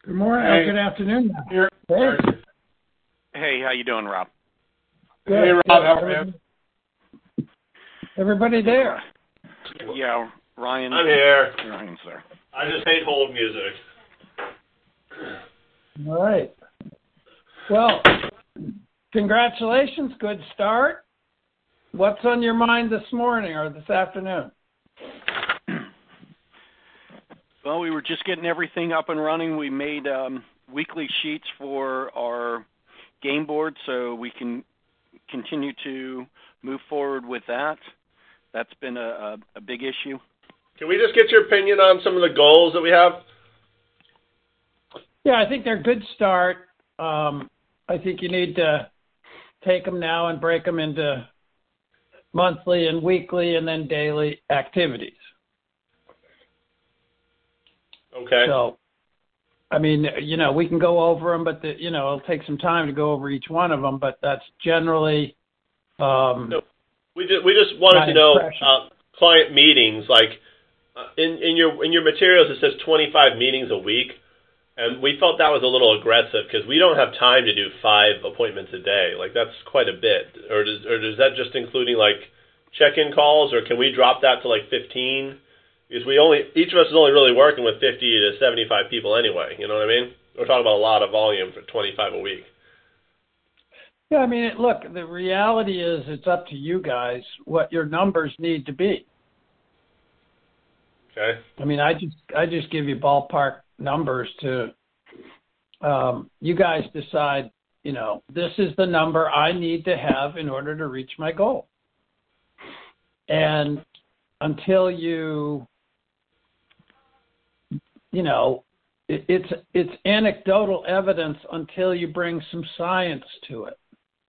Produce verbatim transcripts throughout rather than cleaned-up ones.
Good morning. Hey. Oh, good afternoon. Here. Hey. Hey, how you doing, Rob? Good. Hey, Rob. Good. How are you? Everybody there? Yeah, Ryan. I'm here. Ryan's there. I just hate hold music. All right. Well, congratulations. Good start. What's on your mind this morning or this afternoon? Well, we were just getting everything up and running. We made um, weekly sheets for our game board so we can continue to move forward with that. That's been a, a, a big issue. Can we just get your opinion on some of the goals that we have? Yeah, I think they're a good start. Um, I think you need to take them now and break them into monthly and weekly and then daily activities. Okay. So, I mean, you know, we can go over them, but, the, you know, it'll take some time to go over each one of them, but that's generally um, no, we just we just wanted to know uh, client meetings. Like uh, in in your in your materials, it says twenty-five meetings a week, and we felt that was a little aggressive because we don't have time to do five appointments a day. Like that's quite a bit. Or does or is that just including like check-in calls, or can we drop that to like fifteen? Because we only each of us is only really working with fifty to seventy-five people anyway. You know what I mean? We're talking about a lot of volume for twenty-five a week. Yeah, I mean, it, look, the reality is it's up to you guys what your numbers need to be. Okay. I mean, I just I just give you ballpark numbers to um, you guys decide. You know, this is the number I need to have in order to reach my goal. And until you You know, it, it's it's anecdotal evidence until you bring some science to it.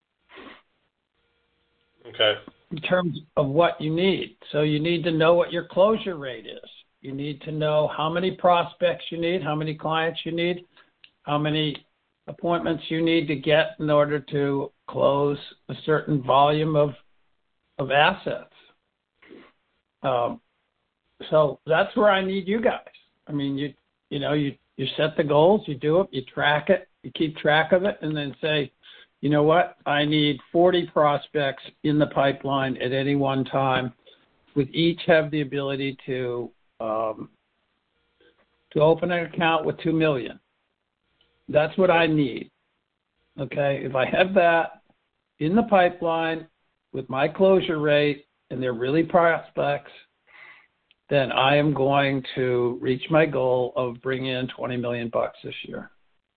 Okay. In terms of what you need. So you need to know what your closure rate is. You need to know how many prospects you need, how many clients you need, how many appointments you need to get in order to close a certain volume of of assets. Um, so that's where I need you guys. I mean, you you know, you, you set the goals, you do it, you track it, you keep track of it, and then say, you know what, I need forty prospects in the pipeline at any one time, with each have the ability to um, to open an account with two million dollars. That's what I need. Okay, if I have that in the pipeline with my closure rate, and they're really prospects, then I am going to reach my goal of bringing in twenty million bucks this year.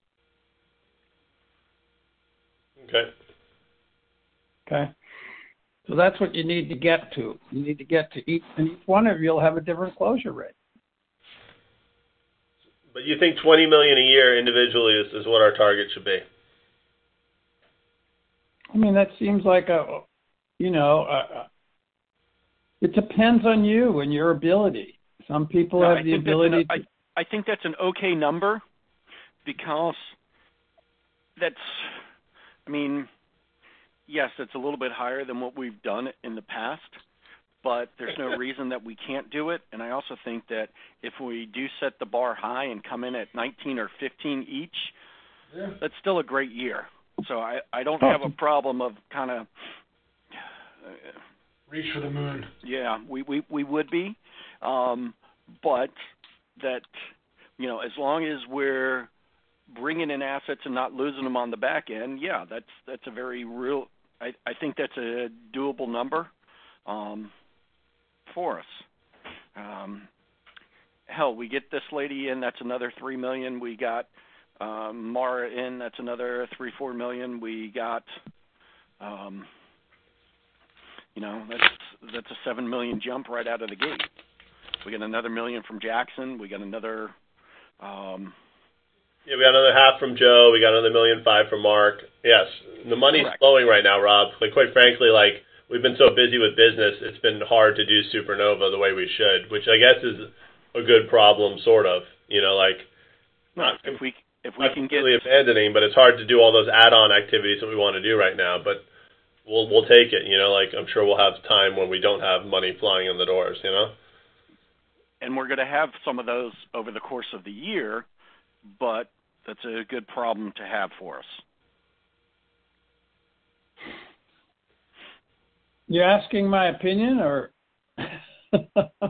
Okay. Okay. So that's what you need to get to. You need to get to each, and each one of you will have a different closure rate. But you think twenty million a year individually is, is what our target should be? I mean, that seems like a, you know, a, it depends on you and your ability. Some people No, have I the think ability. That's an, to... I, I think that's an okay number because that's, I mean, yes, it's a little bit higher than what we've done in the past, but there's no reason that we can't do it. And I also think that if we do set the bar high and come in at nineteen or fifteen each, yeah. That's still a great year. So I, I don't have a problem of kind of uh, reach for the moon. Yeah, we, we, we would be, um, but that, you know, as long as we're bringing in assets and not losing them on the back end, yeah, that's that's a very real. I, I think that's a doable number um, for us. Um, hell, we get this lady in, that's another three million. We got um, Mara in, that's another three four million. We got. Um, You know, that's that's a seven million jump right out of the gate. We got another million from Jackson. We got another. Um, yeah, we got another half from Joe. We got another million five from Mark. Yes, the money's correct. flowing right now, Rob. Like quite frankly, like we've been so busy with business, it's been hard to do Supernova the way we should, which I guess is a good problem, sort of. You know, like not if we if we not can completely get abandoning, but it's hard to do all those add-on activities that we want to do right now. But We'll we'll take it, you know. Like I'm sure we'll have time when we don't have money flying in the doors, you know. And we're going to have some of those over the course of the year, but that's a good problem to have for us. You're asking my opinion, or? um,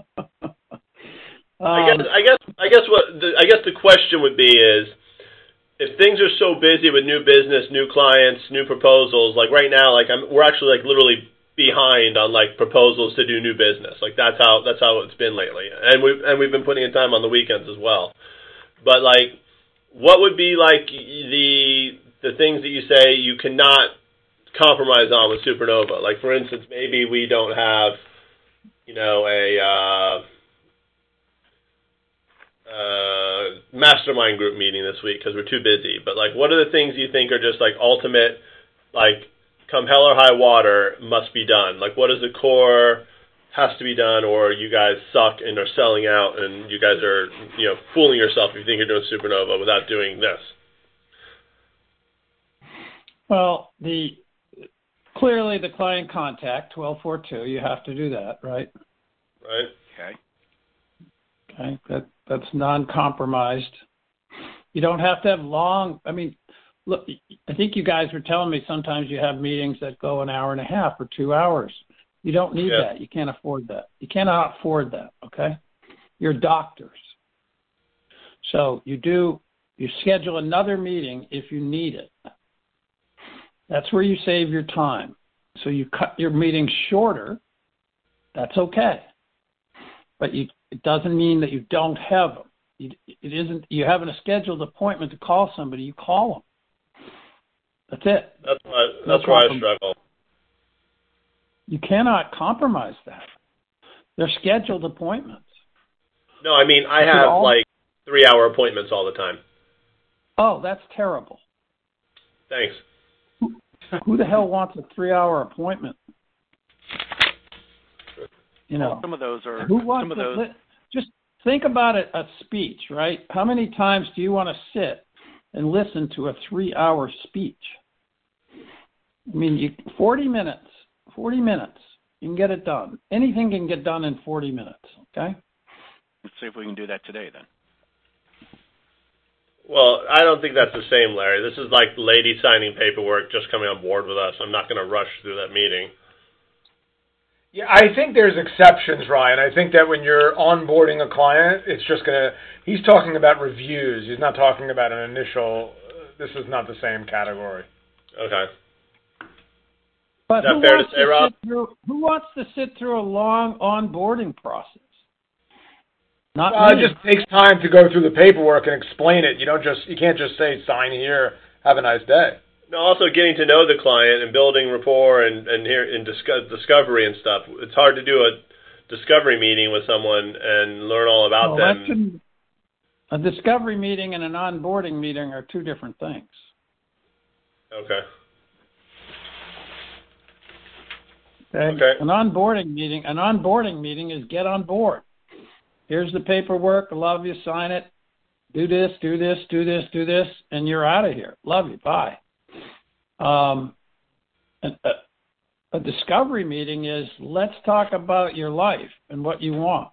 I guess I guess I guess what the, I guess the question would be is, if things are so busy with new business, new clients, new proposals, like right now, like I'm, we're actually like literally behind on like proposals to do new business. Like that's how that's how it's been lately, and we and we've been putting in time on the weekends as well. But like, what would be like the the things that you say you cannot compromise on with Supernova? Like for instance, maybe we don't have, you know, a uh, uh, mastermind group meeting this week because we're too busy. But like, what are the things you think are just like ultimate, like come hell or high water, must be done? Like, what is the core has to be done, or you guys suck and are selling out, and you guys are, you know, fooling yourself if you think you're doing Supernova without doing this? Well, the clearly the client contact twelve forty-two, you have to do that, right? Right. Okay. Okay, that that's non-compromised. You don't have to have long. I mean, look, I think you guys were telling me sometimes you have meetings that go an hour and a half or two hours. You don't need yeah. that. You can't afford that. You cannot afford that. Okay, you're doctors, so you do. You schedule another meeting if you need it. That's where you save your time. So you cut your meetings shorter. That's okay, but you. It doesn't mean that you don't have them. It isn't. You have a scheduled appointment to call somebody. You call them. That's it. That's why. That's no why I struggle. You cannot compromise that. They're scheduled appointments. No, I mean I have all, like three-hour appointments all the time. Oh, that's terrible. Thanks. Who, who the hell wants a three-hour appointment? You know, well, some of those are. Who wants some of to, those. Just think about it, a speech, right? How many times do you want to sit and listen to a three-hour speech? I mean, you, forty minutes. forty minutes. You can get it done. Anything can get done in forty minutes, okay? Let's see if we can do that today, then. Well, I don't think that's the same, Larry. This is like lady signing paperwork, just coming on board with us. I'm not going to rush through that meeting. Yeah, I think there's exceptions, Ryan. I think that when you're onboarding a client, it's just going to, he's talking about reviews. He's not talking about an initial, uh, this is not the same category. Okay. But is that who fair to wants say, to Rob? sit through, who wants to sit through a long onboarding process? Not well, me. It just takes time to go through the paperwork and explain it. You don't just, you can't just say, sign here, have a nice day. No, also getting to know the client and building rapport and and here in discuss, discovery and stuff. It's hard to do a discovery meeting with someone and learn all about well, them. A discovery meeting and an onboarding meeting are two different things. Okay. Okay. Okay. An onboarding meeting, an onboarding meeting is get on board. Here's the paperwork. I love you. Sign it. Do this. Do this. Do this. Do this, and you're out of here. Love you. Bye. Um, a, a discovery meeting is let's talk about your life and what you want.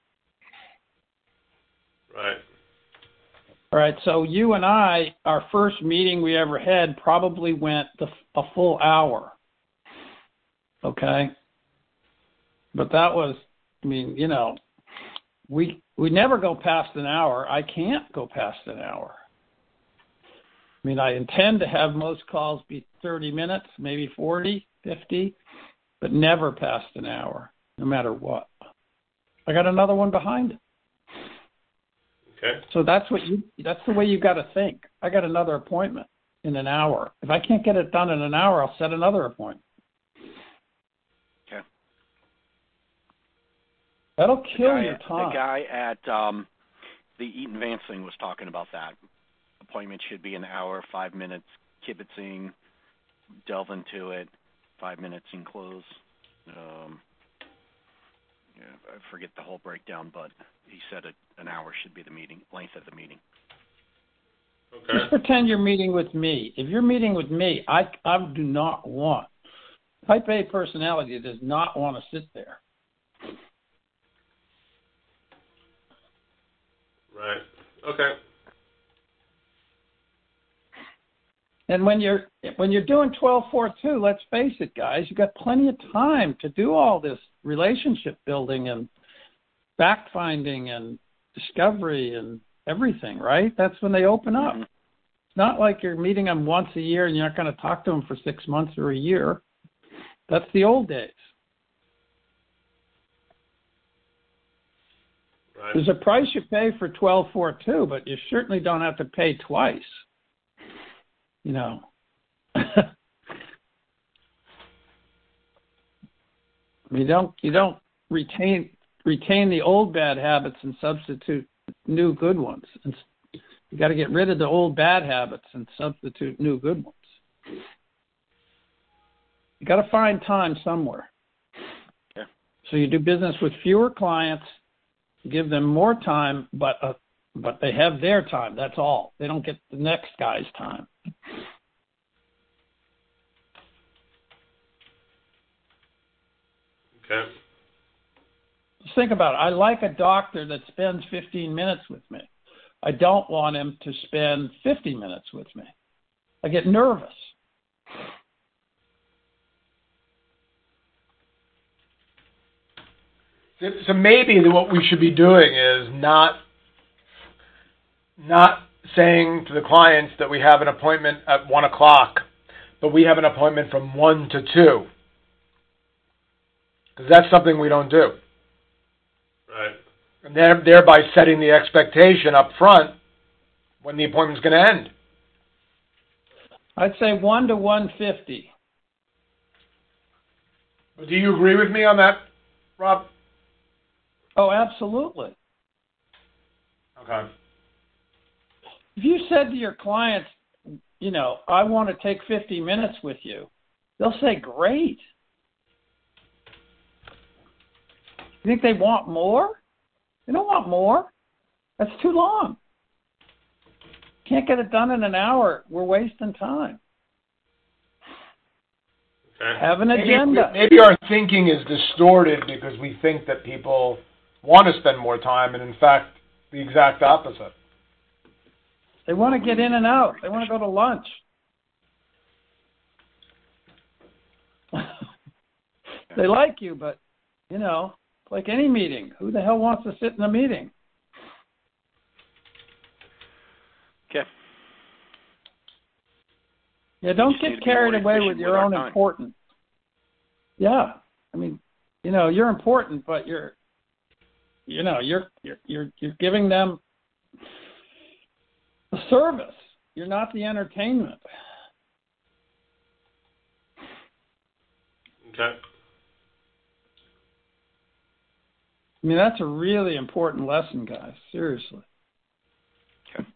Right. All right. So you and I, our first meeting we ever had probably went the, a full hour. Okay. But that was, I mean, you know, we we never go past an hour. I can't go past an hour. I mean, I intend to have most calls be thirty minutes, maybe forty, fifty, but never past an hour, no matter what. I got another one behind it. Okay. So that's what you that's the way you got to think. I got another appointment in an hour. If I can't get it done in an hour, I'll set another appointment. Okay. That'll kill guy, your time. The guy at um, the Eaton Vance thing was talking about that. Appointment should be an hour, five minutes, kibitzing, delve into it, five minutes and close. Um, yeah, I forget the whole breakdown, but he said a, an hour should be the meeting length of the meeting. Okay. Just pretend you're meeting with me. If you're meeting with me, I, I do not want. Type A personality does not want to sit there. Right. Okay. And when you're when you're doing twelve four two, let's face it, guys, you got plenty of time to do all this relationship building and fact finding and discovery and everything, right? That's when they open up. Mm-hmm. It's not like you're meeting them once a year and you're not going to talk to them for six months or a year. That's the old days. Right. There's a price you pay for twelve four two, but you certainly don't have to pay twice. You know. you don't you don't retain retain the old bad habits and substitute new good ones. And you got to get rid of the old bad habits and substitute new good ones. You got to find time somewhere. Yeah. So you do business with fewer clients, give them more time, but uh, but they have their time. That's all. They don't get the next guy's time. Okay. Just think about it. I like a doctor that spends fifteen minutes with me. I don't want him to spend fifty minutes with me. I get nervous. So maybe what we should be doing is not not saying to the clients that we have an appointment at one o'clock, but we have an appointment from one to two, because that's something we don't do. Right. And they're thereby setting the expectation up front when the appointment's going to end. I'd say one to one fifty. Do you agree with me on that, Rob? Oh, absolutely. Okay. If you said to your clients, you know, I want to take fifty minutes with you, they'll say, great. You think they want more? They don't want more. That's too long. Can't get it done in an hour. We're wasting time. Okay. Have an maybe, agenda. Maybe our thinking is distorted because we think that people want to spend more time, and in fact, the exact opposite. They want to get in and out. They want to go to lunch. They like you, but, you know, like any meeting. Who the hell wants to sit in a meeting? Okay. Yeah, don't just need get to be carried more away efficient with your with our own time. importance. Yeah. I mean, you know, you're important, but you're, you know, you're, you're, you're, you're giving them a service. You're not the entertainment. Okay. I mean, that's a really important lesson, guys. Seriously. Okay.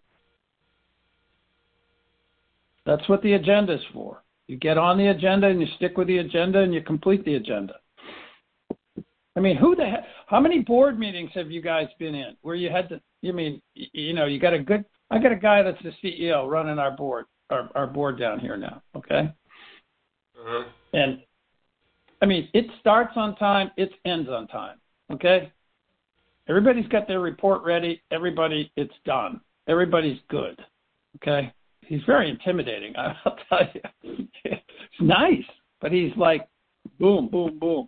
That's what the agenda is for. You get on the agenda and you stick with the agenda and you complete the agenda. I mean, who the heck, how many board meetings have you guys been in where you had to, you mean, you know, you got a good, I got a guy that's the C E O running our board, our, our board down here now. Okay. Uh-huh. And I mean, it starts on time, it ends on time. Okay. Everybody's got their report ready. Everybody, it's done. Everybody's good. Okay. He's very intimidating, I'll tell you. It's nice, but he's like, boom, boom, boom.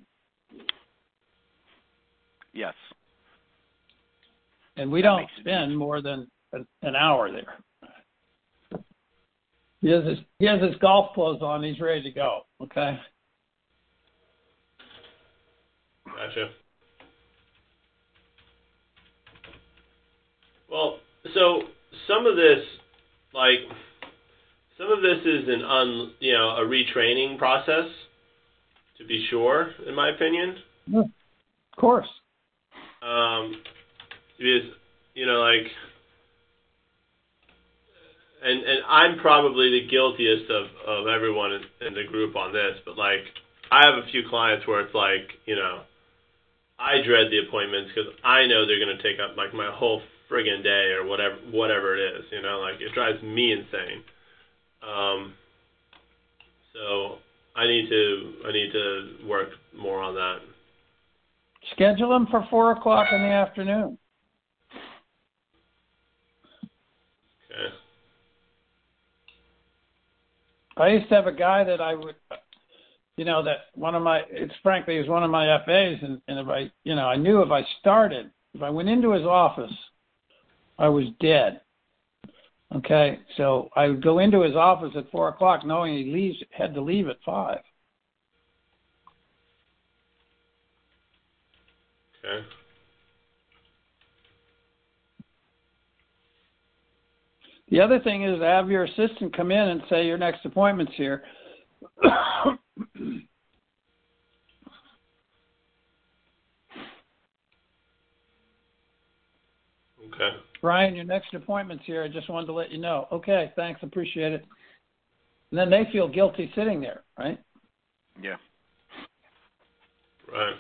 Yes. And we That don't makes it spend easy. more than an, an hour there. He has his he has his golf clothes on. He's ready to go. Okay. Gotcha. Well, so some of this, like, some of this is an un, you know, a retraining process, to be sure, in my opinion. Yeah, of course. Um, because, you know, like, and and I'm probably the guiltiest of, of everyone in, in the group on this, but, like, I have a few clients where it's like, you know, I dread the appointments because I know they're going to take up, like, my whole friggin' day or whatever whatever it is, you know, like, it drives me insane. Um, so I need to I need to work more on that. Schedule them for four o'clock in the afternoon. Okay. I used to have a guy that I would, you know, that one of my, it's frankly, he was one of my F As, and, and if I, you know, I knew if I started, if I went into his office, I was dead. Okay, so I would go into his office at four o'clock knowing he leaves, had to leave at five. Okay. The other thing is to have your assistant come in and say your next appointment's here. Okay. Ryan, your next appointment's here. I just wanted to let you know. Okay, thanks, appreciate it. And then they feel guilty sitting there, right? Yeah. Right.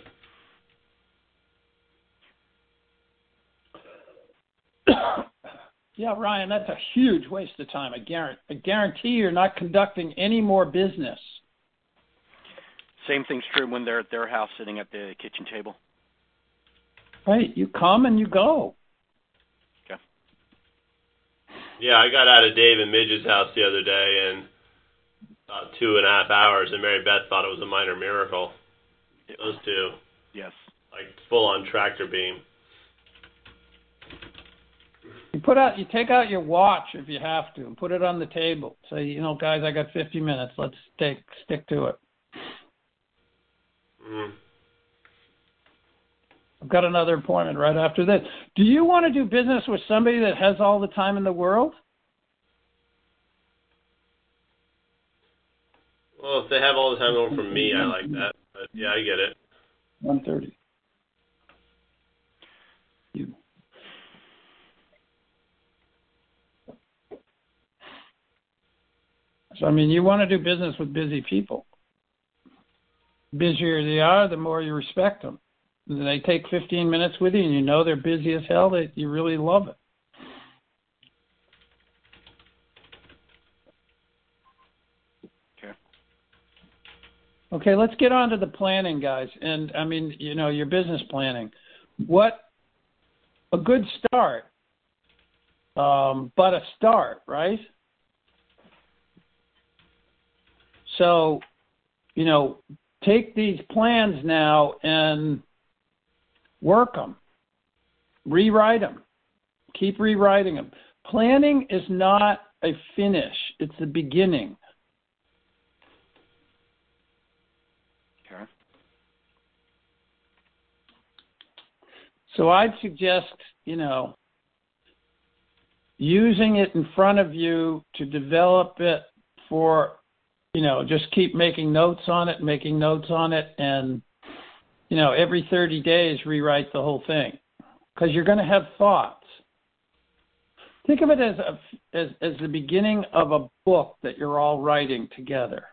Yeah, Ryan, that's a huge waste of time. I guarantee, I guarantee you're not conducting any more business. Same thing's true when they're at their house sitting at the kitchen table. Right, you come and you go. Okay. Yeah, I got out of Dave and Midge's house the other day in about two and a half hours, and Mary Beth thought it was a minor miracle. Those two. Yes. Like full-on tractor beam. You put out, you take out your watch if you have to, and put it on the table. Say, you know, guys, I got fifty minutes. Let's take stick to it. Mm. I've got another appointment right after this. Do you want to do business with somebody that has all the time in the world? Well, if they have all the time going from me, I like that. But yeah, I get it. One thirty. You. So, I mean, you want to do business with busy people. The busier they are, the more you respect them. And they take fifteen minutes with you, and you know they're busy as hell. That you really love it. Okay. Okay, let's get on to the planning, guys. And, I mean, you know, your business planning. What a good start, um, but a start, right? So, you know, take these plans now and work them. Rewrite them. Keep rewriting them. Planning is not a finish. It's the beginning. Okay. So I'd suggest, you know, using it in front of you to develop it for, you know, just keep making notes on it, making notes on it, and, you know, every thirty days rewrite the whole thing, because you're going to have thoughts. Think of it as a, as as the beginning of a book that you're all writing together,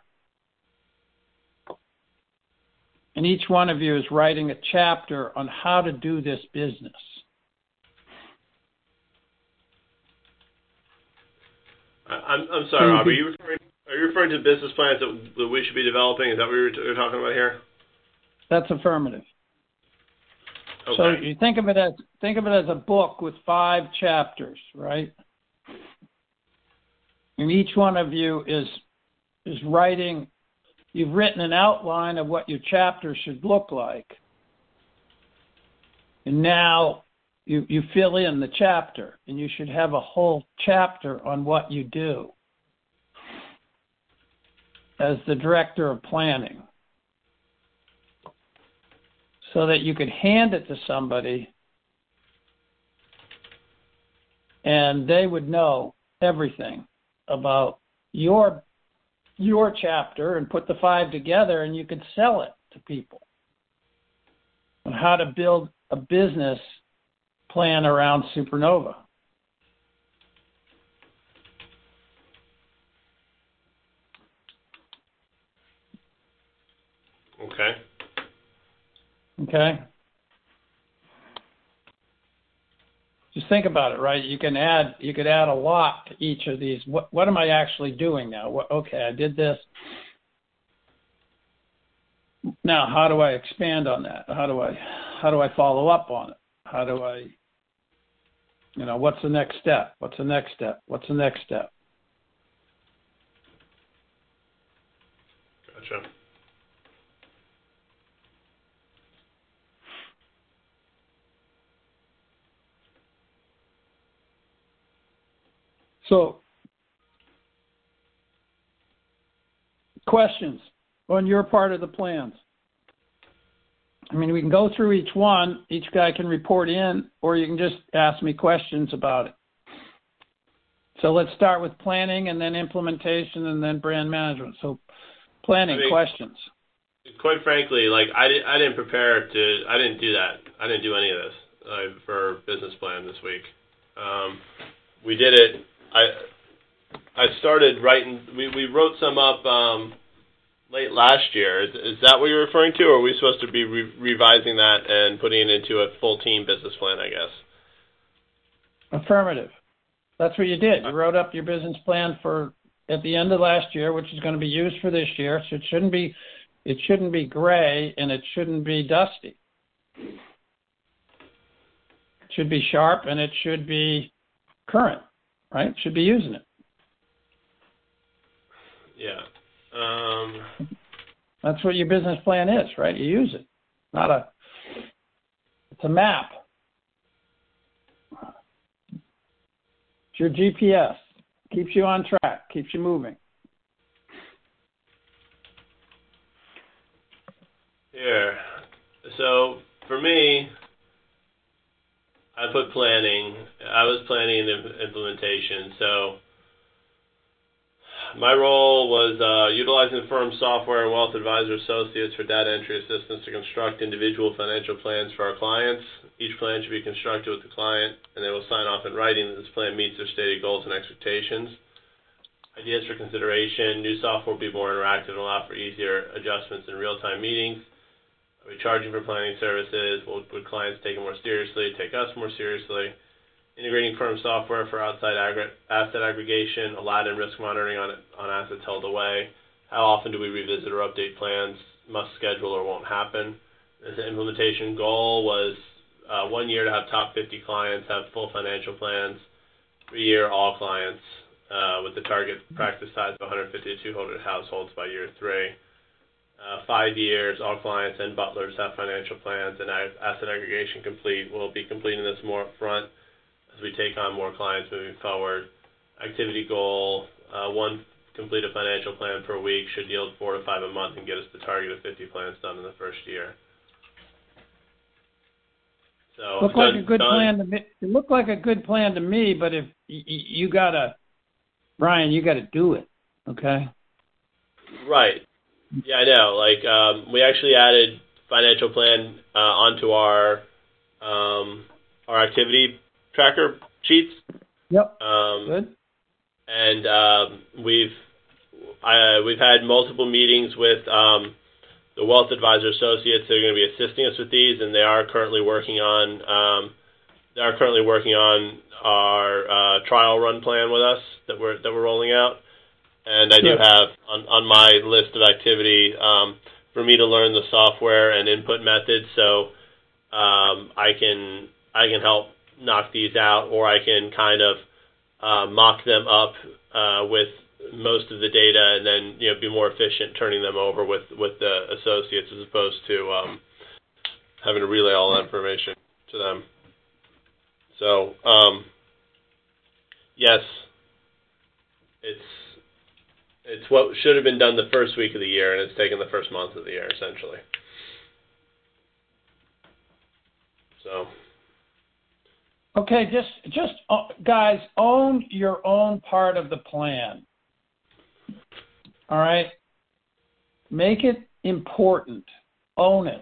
and each one of you is writing a chapter on how to do this business. I'm I'm sorry, Rob. Are you referring are you referring to business plans that, that we should be developing? Is that what you're, you're talking about here? That's affirmative. Okay. So you think of it as think of it as a book with five chapters, right? And each one of you is is writing. You've written an outline of what your chapter should look like, and now you you fill in the chapter, and you should have a whole chapter on what you do as the director of planning, so that you could hand it to somebody and they would know everything about your your chapter and put the five together, and you could sell it to people on how to build a business plan around Supernova. Okay. Okay. Just think about it, right? You can add, you could add a lot to each of these. What, what am I actually doing now? What, okay, I did this. Now, how do I expand on that? How do I, how do I follow up on it? How do I, you know, what's the next step? What's the next step? What's the next step? cetera. So, questions on your part of the plans? I mean, we can go through each one. Each guy can report in, or you can just ask me questions about it. So let's start with planning and then implementation and then brand management. So planning, I mean, questions. Quite frankly, like I, did, I didn't prepare to, I didn't do that. I didn't do any of this uh, for business plan this week. Um, we did it. I I started writing, we, we wrote some up um, late last year. Is, is that what you're referring to, or are we supposed to be re- revising that and putting it into a full team business plan, I guess? Affirmative. That's what you did. You wrote up your business plan for at the end of last year, which is going to be used for this year. So it shouldn't be, it shouldn't be gray and it shouldn't be dusty. It should be sharp and it should be current, right? Should be using it. Yeah. Um, That's what your business plan is, right? You use it. Not a, it's a map. It's your G P S. Keeps you on track, keeps you moving. Here. So for me, I put planning. I was planning and implementation. So my role was uh, utilizing the firm's software and wealth advisor associates for data entry assistance to construct individual financial plans for our clients. Each plan should be constructed with the client, and they will sign off in writing that this plan meets their stated goals and expectations. Ideas for consideration. New software will be more interactive and allow for easier adjustments in real-time meetings. Are we charging for planning services? Will, would clients take it more seriously, take us more seriously? Integrating firm software for outside aggr- asset aggregation, Aladdin risk monitoring on, on assets held away. How often do we revisit or update plans? Must schedule or won't happen. The implementation goal was uh, one year to have top fifty clients have full financial plans. Three year, all clients uh, with the target practice size of one hundred fifty to two hundred households by year three. Uh, five years, all clients and butlers have financial plans, and asset aggregation complete. We'll be completing this more up front as we take on more clients moving forward. Activity goal, uh, one completed financial plan per week should yield four to five a month and get us the target of fifty plans done in the first year. So look like a good done. plan to me. It looked like a good plan to me, but if y- y- you gotta, Brian, you gotta do it, okay? Right. Yeah, I know. Like um, we actually added financial plan uh, onto our um, our activity tracker sheets. Yep. Um, Good. And um, we've I, we've had multiple meetings with um, the Wealth Advisor Associates that are going to be assisting us with these, and they are currently working on um, they are currently working on our uh, trial run plan with us that we're that we're rolling out. And I do have on, on my list of activity um, for me to learn the software and input methods, so um, I can I can help knock these out, or I can kind of uh, mock them up uh, with most of the data, and then you know be more efficient turning them over with, with the associates as opposed to um, having to relay all that information to them. So um, yes, it's. It's what should have been done the first week of the year, and it's taken the first month of the year, essentially. So. Okay, just, just uh, guys, own your own part of the plan. All right? Make it important. Own it.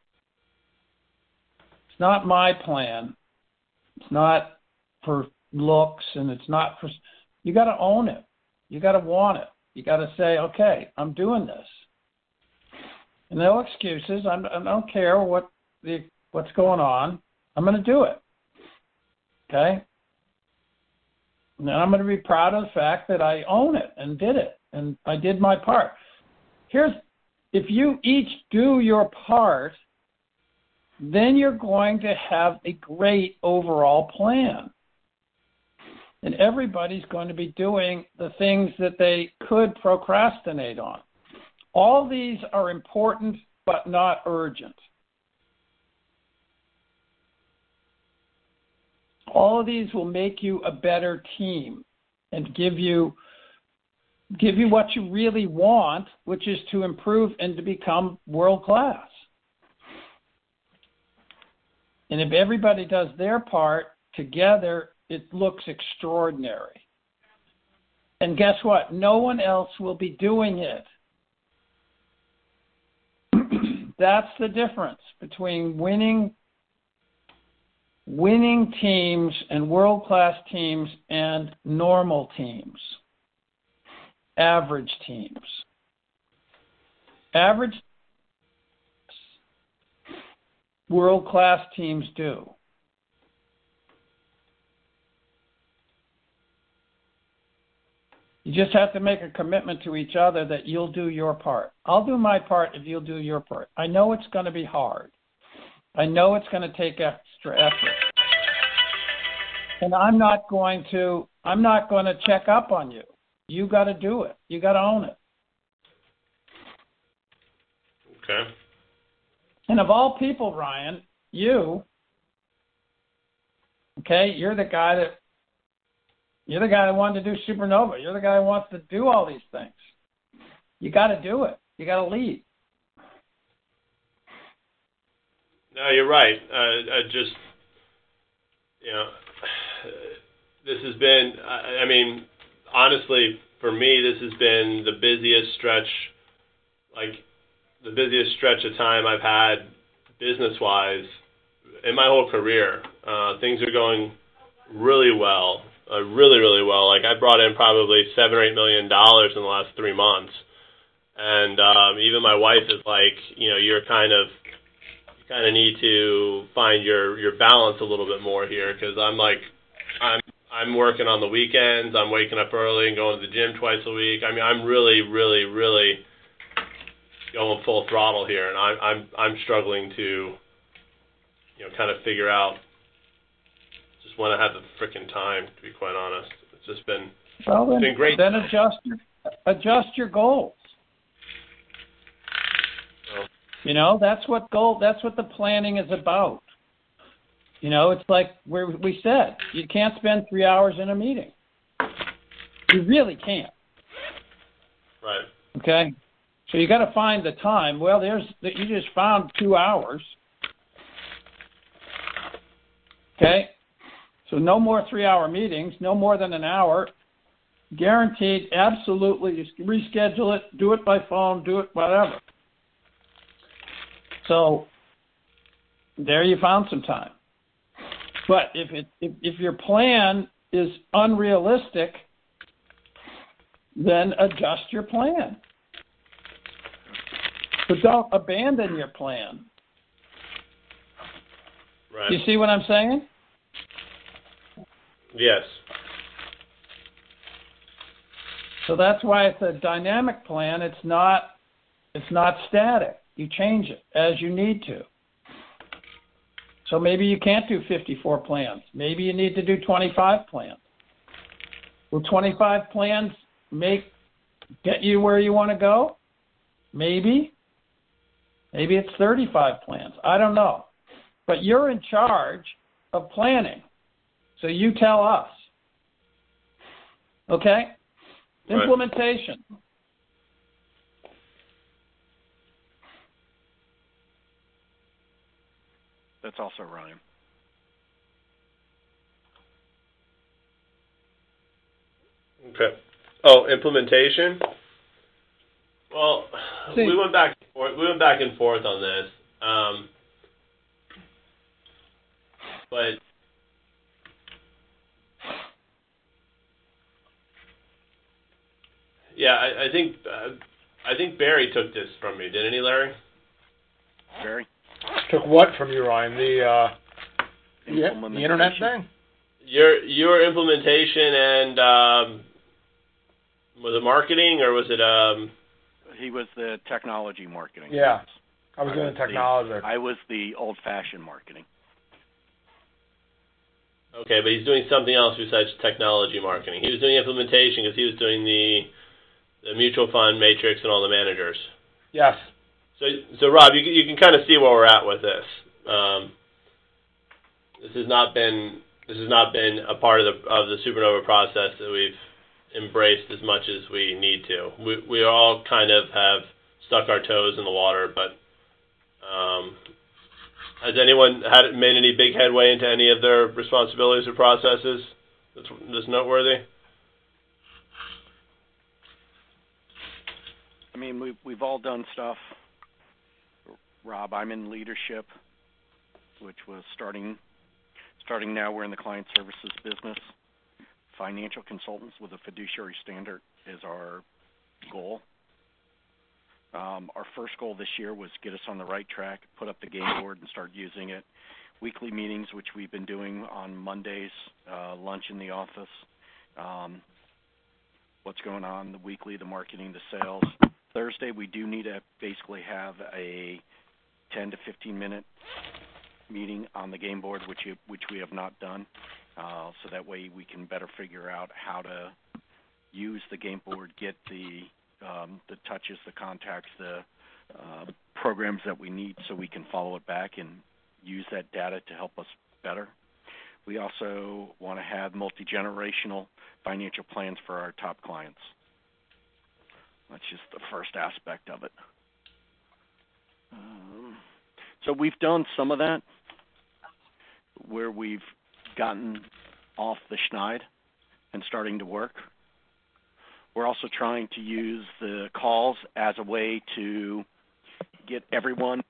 It's not my plan. It's not for looks, and it's not for... You got to own it. You got to want it. You got to say, okay, I'm doing this. And no excuses. I'm, I don't care what the what's going on. I'm going to do it. Okay? And I'm going to be proud of the fact that I own it and did it. And I did my part. Here's, if you each do your part, then you're going to have a great overall plan. And everybody's going to be doing the things that they could procrastinate on. All these are important but not urgent. All of these will make you a better team and give you give you what you really want, which is to improve and to become world class. And if everybody does their part together, it looks extraordinary. And guess what? No one else will be doing it. That's the difference between winning winning teams and world-class teams and normal teams, average teams. Average world-class teams do. You just have to make a commitment to each other that you'll do your part. I'll do my part if you'll do your part. I know it's going to be hard. I know it's going to take extra effort. And I'm not going to I'm not going to check up on you. You got to do it. You got to own it. Okay. And of all people, Ryan, you, okay, you're the guy that You're the guy that wanted to do Supernova. You're the guy who wants to do all these things. You got to do it. You got to lead. No, you're right. Uh, I just, you know, this has been, I, I mean, honestly, for me, this has been the busiest stretch, like the busiest stretch of time I've had business-wise in my whole career. Uh, things are going really well. Uh, really, really well. Like I brought in probably seven or eight million dollars in the last three months, and um, even my wife is like, you know, you're kind of, you kind of need to find your your balance a little bit more here because I'm like, I'm I'm working on the weekends. I'm waking up early and going to the gym twice a week. I mean, I'm really, really, really going full throttle here, and I'm I'm I'm struggling to, you know, kind of figure out when I have the freaking time, to be quite honest. It's just been, well, then, it's been great. Then adjust your, adjust your goals. Oh. You know, that's what goal. That's what the planning is about. You know, it's like we we said, you can't spend three hours in a meeting. You really can't. Right. Okay. So you got to find the time. Well, there's you just found two hours. Okay. So no more three-hour meetings, no more than an hour. Guaranteed, absolutely. Just reschedule it, do it by phone, do it whatever. So there you found some time. But if it if, if your plan is unrealistic, then adjust your plan. But don't abandon your plan. Right. You see what I'm saying? Yes. So that's why it's a dynamic plan. It's not it's not static. You change it as you need to. So maybe you can't do fifty-four plans. Maybe you need to do twenty-five plans. Will twenty-five plans make get you where you want to go? Maybe. Maybe it's thirty-five plans. I don't know. But you're in charge of planning. So you tell us. Okay? Right. Implementation. That's also Ryan. Okay. Oh, implementation? Well, See. we went back and forth, we went back and forth on this. Um, but yeah, I, I think uh, I think Barry took this from me, didn't he, Larry? Barry took what from you, Ryan? The uh, the, the internet thing? Your your implementation and um, was it marketing or was it? Um, he was the technology marketing. Yeah, I was I doing was technology. The, I was the old-fashioned marketing. Okay, but he's doing something else besides technology marketing. He was doing implementation because he was doing the the mutual fund matrix and all the managers. Yes. So, so Rob, you, you can kind of see where we're at with this. Um, this has not been this has not been a part of the of the Supernova process that we've embraced as much as we need to. We we all kind of have stuck our toes in the water, but um, has anyone had made any big headway into any of their responsibilities or processes that's, that's noteworthy? I mean, we've we've all done stuff. Rob, I'm in leadership, which was starting starting now. We're in the client services business. Financial consultants with a fiduciary standard is our goal. Um, our first goal this year was get us on the right track, put up the game board, and start using it. Weekly meetings, which we've been doing on Mondays, uh, lunch in the office. Um, what's going on the weekly, the marketing, the sales. Thursday, we do need to basically have a ten to fifteen minute meeting on the game board, which you, which we have not done, uh, so that way we can better figure out how to use the game board, get the um, the touches, the contacts, the uh, programs that we need, so we can follow it back and use that data to help us better. We also want to have multi-generational financial plans for our top clients. That's just the first aspect of it. Um, so we've done some of that where we've gotten off the schneid and starting to work. We're also trying to use the calls as a way to get everyone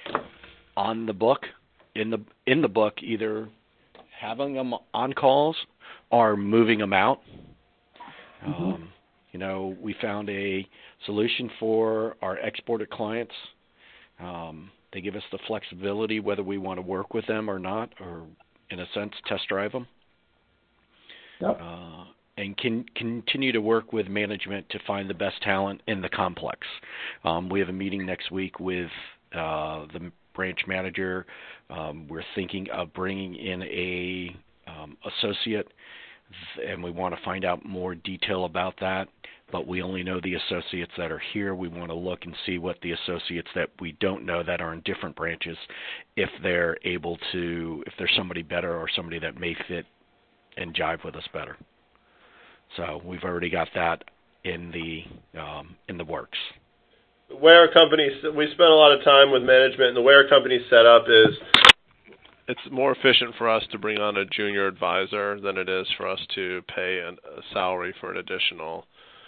on the book, in the in the book, either having them on calls or moving them out. Mm-hmm. Um, you know, we found a solution for our exported clients. Um, they give us the flexibility whether we want to work with them or not, or in a sense, test drive them. Yep. Uh, and can continue to work with management to find the best talent in the complex. Um, we have a meeting next week with uh, the branch manager. Um, we're thinking of bringing in a um, associate, and we want to find out more detail about that. But we only know the associates that are here. We want to look and see what the associates that we don't know that are in different branches, if they're able to, if there's somebody better or somebody that may fit and jive with us better. So we've already got that in the um, in the works. The way our company, we spent a lot of time with management, and the way our company's set up is it's more efficient for us to bring on a junior advisor than it is for us to pay an, a salary for an additional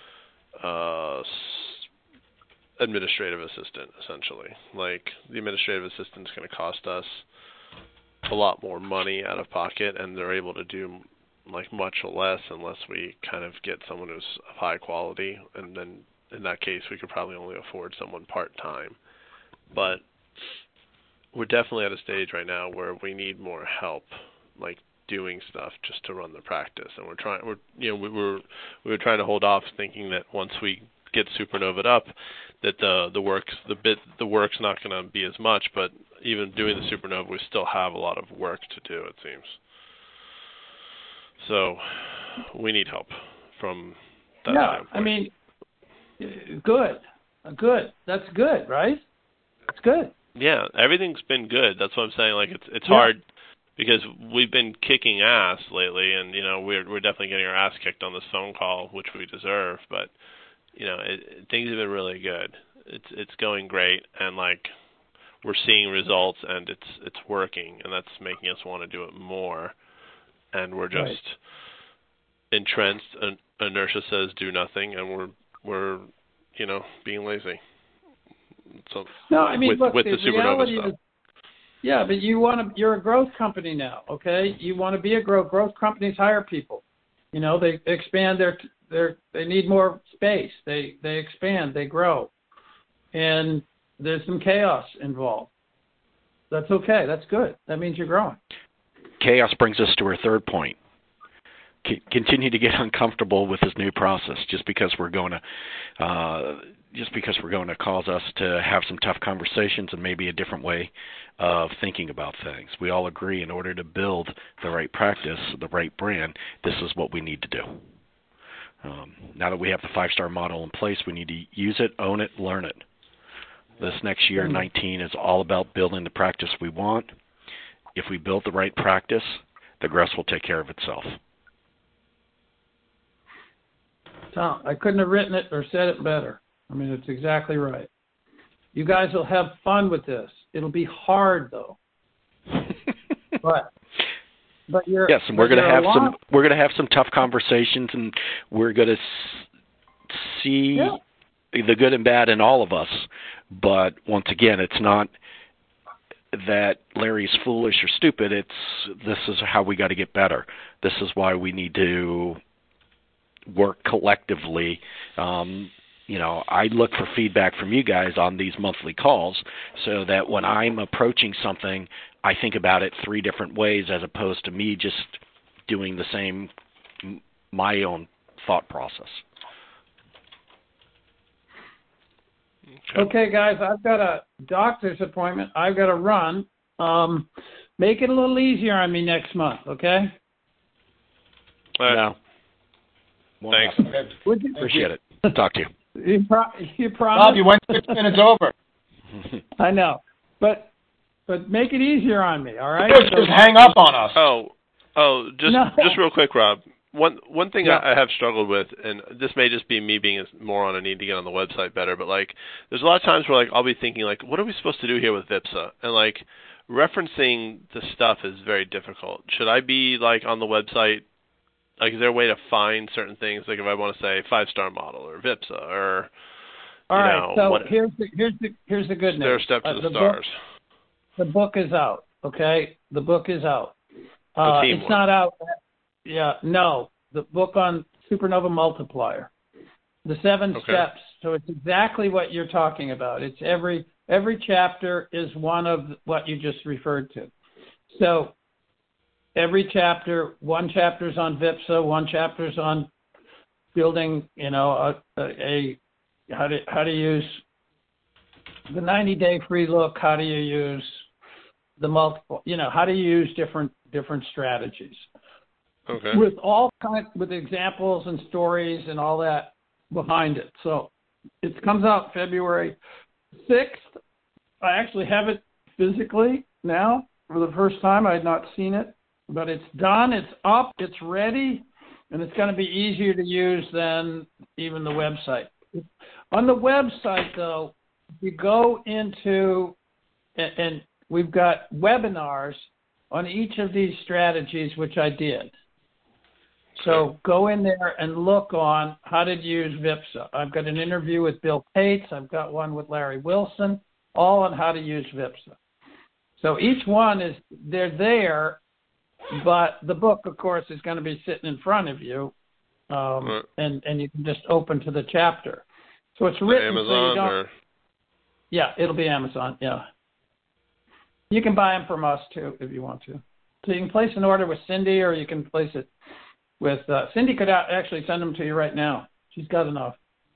uh, administrative assistant, essentially. Like, the administrative assistant is going to cost us a lot more money out of pocket, and they're able to do like much less unless we kind of get someone who's of high quality, and then in that case we could probably only afford someone part-time. But we're definitely at a stage right now where we need more help, like doing stuff just to run the practice, and we're trying we're you know we were we were trying to hold off, thinking that once we get Supernovaed up that the the work's the bit the work's not going to be as much. But even doing the Supernova, we still have a lot of work to do, it seems. So we need help from that yeah, standpoint. I mean, good, good. That's good, right? That's good. Yeah, everything's been good. That's what I'm saying. Like, it's it's yeah. hard because we've been kicking ass lately, and you know we're we're definitely getting our ass kicked on this phone call, which we deserve. But you know, it, things have been really good. It's it's going great, and like we're seeing results, and it's it's working, and that's making us want to do it more. And we're just right. entrenched. And inertia says do nothing, and we're we're you know being lazy. So no, I mean, with, look, with the, the Supernova stuff. Is, yeah, but you want to. You're a growth company now, okay? You want to be a growth. Growth companies hire people. You know, they expand their their. They need more space. They they expand. They grow, and there's some chaos involved. That's okay. That's good. That means you're growing. Chaos brings us to our third point. C- continue to get uncomfortable with this new process. Just because we're going to, uh, just because we're going to cause us to have some tough conversations and maybe a different way of thinking about things. We all agree, in order to build the right practice, the right brand, this is what we need to do. Um, now that we have the five-star model in place, we need to use it, own it, learn it. This next year, mm-hmm. nineteen, is all about building the practice we want. If we build the right practice, the rest will take care of itself. Tom, I couldn't have written it or said it better. I mean, it's exactly right. You guys will have fun with this. It'll be hard, though. but but you're yes, and we're going to have some we're going to have some tough conversations, and we're going to s- see yeah. the good and bad in all of us. But once again, it's not that Larry's foolish or stupid. It's this is how we got to get better. This is why we need to work collectively. Um, you know, I look for feedback from you guys on these monthly calls so that when I'm approaching something, I think about it three different ways as opposed to me just doing the same, my own thought process. Okay, okay guys, I've got a doctor's appointment. I've got to run. Um, make it a little easier on me next month, okay? Right. No. Thanks. Would you? Appreciate it. Talk to you. You, pro- you promise? Bob, you went six minutes over. I know, but but make it easier on me, all right? Just, just hang up on us. Oh, oh, just no. just real quick, Rob. One one thing yeah. I, I have struggled with, and this may just be me being a moron and need to get on the website better, but like, there's a lot of times where like I'll be thinking like, what are we supposed to do here with VIPSA? And like, referencing the stuff is very difficult. Should I be like on the website? Like, is there a way to find certain things? Like, if I want to say five-star model or VIPSA or, All you right, know, so what, here's the here's the here's the good news. Stair step to uh, the, the stars. Book, the book is out. Okay, the book is out. Uh, it's one. not out. Yeah, no, the book on Supernova Multiplier, the seven okay. steps. So it's exactly what you're talking about. It's every every chapter is one of what you just referred to. So. Every chapter, one chapter's on VIPSA, one chapter's on building, you know, a, a, a how to how to use the ninety-day free look. How do you use the multiple? You know, how do you use different different strategies? Okay. With all kind with examples and stories and all that behind it. So it comes out February sixth. I actually have it physically now for the first time. I had not seen it. But it's done, it's up, it's ready, and it's going to be easier to use than even the website. On the website, though, you go into, and, and we've got webinars on each of these strategies, which I did. So go in there and look on how to use VIPSA. I've got an interview with Bill Pates. I've got one with Larry Wilson, all on how to use VIPSA. So each one is, they're there. But the book, of course, is going to be sitting in front of you, um, right. and, and you can just open to the chapter. So it's written Amazon so you don't. Or... Yeah, it'll be Amazon. Yeah, you can buy them from us too if you want to. So you can place an order with Cindy, or you can place it with uh, Cindy. Could actually send them to you right now. She's got enough.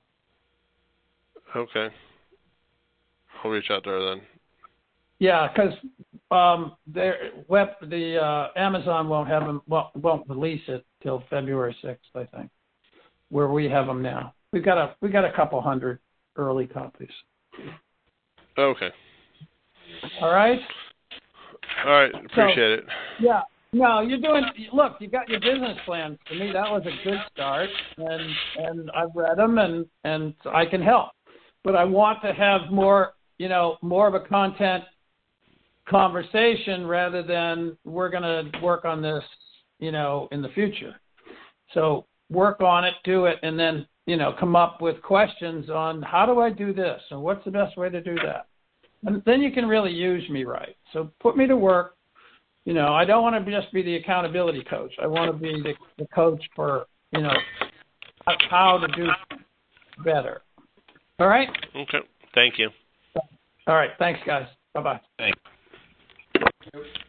Okay, I'll reach out to her then. Yeah, because um, their web, the uh, Amazon won't have them, won't, won't release it till February sixth, I think, where we have them now. We've got a we got a couple hundred early copies. Okay. All right. All right. Appreciate so, it. Yeah. No, you're doing. Look, you got your business plan. To me, that was a good start, and and I've read them, and and I can help, but I want to have more, you know, more of a content conversation rather than we're going to work on this, you know, in the future. So work on it, do it, and then, you know, come up with questions on how do I do this and what's the best way to do that. And then you can really use me right. So put me to work. You know, I don't want to just be the accountability coach. I want to be the, the coach for, you know, how to do better. All right? Okay. Thank you. All right. Thanks, guys. Bye-bye. Thanks. Nope.